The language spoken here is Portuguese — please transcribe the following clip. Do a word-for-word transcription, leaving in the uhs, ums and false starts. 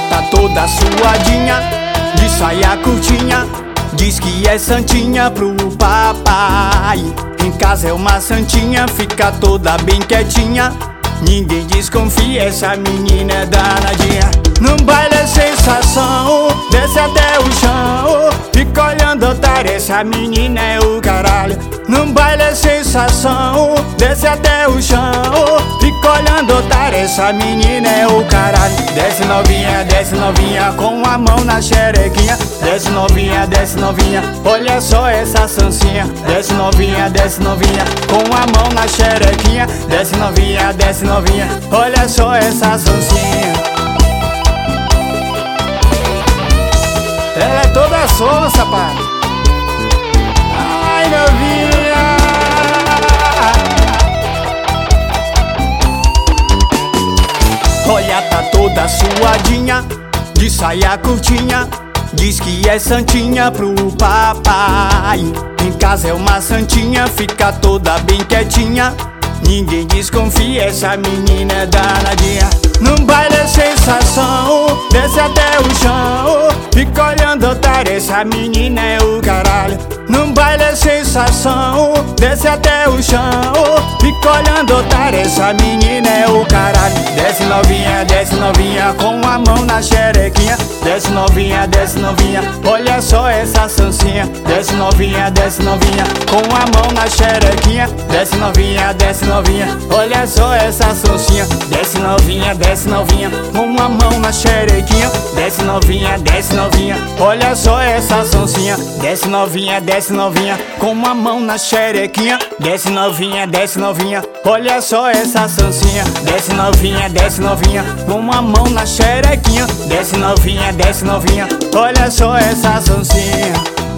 tá toda suadinha, de saia curtinha, diz que é santinha pro papai. Em casa é uma santinha, fica toda bem quietinha, ninguém desconfia, essa menina é danadinha. No baile é sensação, desce até o chão, fica olhando otário, essa menina é o caralho. No baile é sensação, desce até o chão, fica olhando otário, essa menina é o caralho. Desce novinha, desce novinha, com a mão na xerequinha. Desce novinha, desce novinha, olha só essa sancinha. Desce novinha, desce novinha, com a mão na xerequinha. Desce novinha, desce novinha, olha só essa sancinha. Ela é toda sonsa, pai. Ai, novinha. Olha, tá toda suadinha, de saia curtinha, diz que é santinha pro papai. Em casa é uma santinha, fica toda bem quietinha, ninguém desconfia, essa menina é danadinha. No baile é sensação, desce até o chão, fica olhando otário, essa menina é o caralho. No baile é sensação, desce até o chão, fica olhando otário, essa menina é o caralho. Desce novinha, desce novinha, com a mão na xerequinha. Desce novinha, desce novinha, olha só essa sancinha. Desce novinha, desce novinha, com a mão na xerequinha. Desce novinha, desce novinha, olha só essa sancinha. Desce novinha, desce novinha, com a mão na xerequinha. Desce novinha, desce novinha, olha só essa sancinha. Desce novinha, desce novinha, com a mão na xerequinha. Desce novinha, desce novinha, olha só essa sancinha. Desce novinha, desce novinha, com a mão na xerequinha. Desce novinha, desce novinha, olha só essa sancinha.